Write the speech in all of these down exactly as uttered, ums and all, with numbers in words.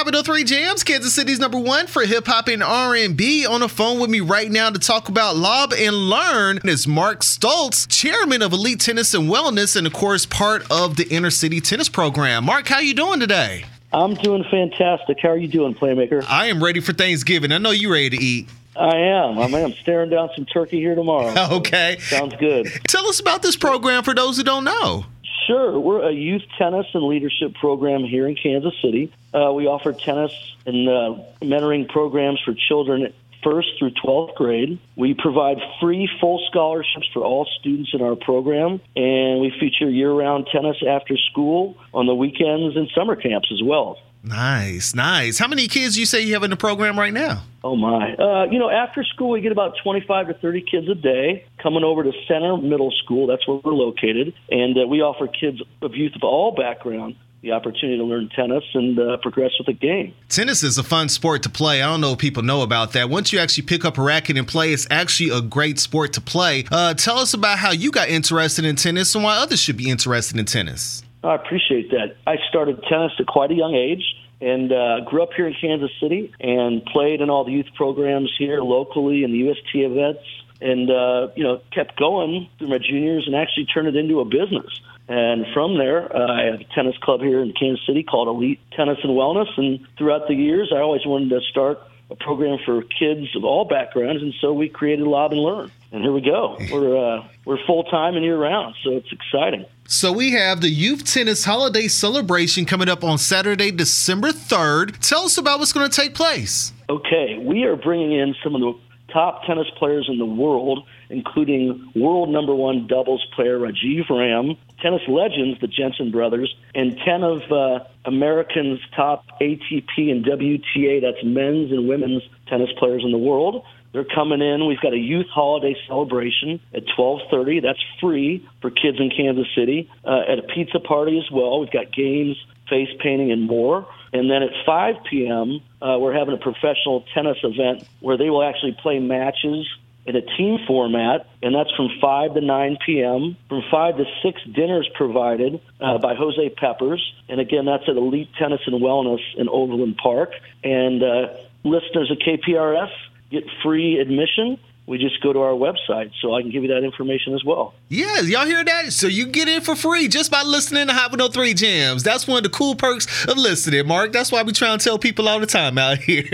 Hot one oh three Jams, Kansas City's number one for hip hop and R and B. On the phone with me right now to talk about Lob and Learn is Mark Stoltz, chairman of Elite Tennis and Wellness, and of course part of the Inner City Tennis Program. Mark, how you doing today? I'm doing fantastic. How are you doing, Playmaker? I am ready for Thanksgiving. I know you're ready to eat. I am. I am staring down some turkey here tomorrow. Okay. Sounds good. Tell us about this program for those who don't know. Sure. We're a youth tennis and leadership program here in Kansas City. Uh, we offer tennis and uh, mentoring programs for children first through twelfth grade. We provide free full scholarships for all students in our program, and we feature year-round tennis after school on the weekends and summer camps as well. Nice, nice. How many kids do you say you have in the program right now? Oh, my. Uh, you know, after school, we get about twenty-five to thirty kids a day coming over to Center Middle School. That's where we're located. And uh, we offer kids of youth of all backgrounds the opportunity to learn tennis and uh, progress with the game. Tennis is a fun sport to play. I don't know if people know about that. Once you actually pick up a racket and play, it's actually a great sport to play. Uh, tell us about how you got interested in tennis and why others should be interested in tennis. I appreciate that. I started tennis at quite a young age and uh, grew up here in Kansas City and played in all the youth programs here locally and the U S T events, and uh, you know, kept going through my juniors and actually turned it into a business. And from there, uh, I have a tennis club here in Kansas City called Elite Tennis and Wellness. And throughout the years, I always wanted to start a program for kids of all backgrounds, and so we created Lob and Learn. And here we go. We're uh, we're full-time and year-round, so it's exciting. So we have the Youth Tennis Holiday Celebration coming up on Saturday, December third. Tell us about what's going to take place. Okay, we are bringing in some of the top tennis players in the world, including world number one doubles player Rajiv Ram, tennis legends, the Jensen brothers, and ten of uh, Americans' top A T P and W T A, that's men's and women's tennis players in the world. They're coming in. We've got a youth holiday celebration at twelve thirty. That's free for kids in Kansas City. Uh, at a pizza party as well. We've got games, face painting, and more. And then at five p.m., uh, we're having a professional tennis event where they will actually play matches in a team format, and that's from five to nine p.m. From five to six, dinners provided uh, by Jose Peppers. And again, that's at Elite Tennis and Wellness in Overland Park. And uh, listeners of K P R S get free admission. We just go to our website, so I can give you that information as well. Yeah, y'all hear that? So you get in for free just by listening to Hot one oh three Jams. That's one of the cool perks of listening, Mark. That's why we try and tell people all the time out here.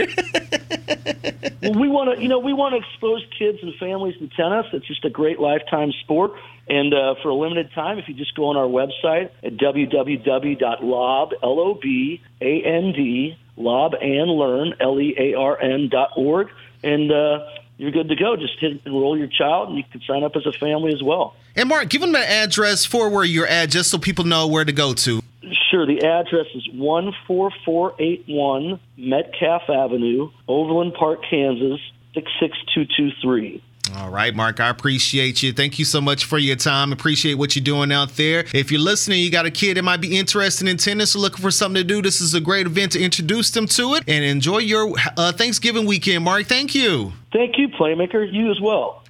Well, we want to, you know, we want to expose kids and families to tennis. It's just a great lifetime sport. And uh, for a limited time, if you just go on our website at w w w dot lob, L O B A N D, lob and learn, L E A R N dot org, and uh, you're good to go. Just hit enroll your child, and you can sign up as a family as well. And Mark, give them an address for where you're at, just so people know where to go to. Sure. The address is one four four eight one Metcalf Avenue, Overland Park, Kansas, six six two two three. All right, Mark, I appreciate you. Thank you so much for your time. Appreciate what you're doing out there. If you're listening, you got a kid that might be interested in tennis or looking for something to do, this is a great event to introduce them to it. And enjoy your uh, Thanksgiving weekend, Mark. Thank you. Thank you, Playmaker. You as well.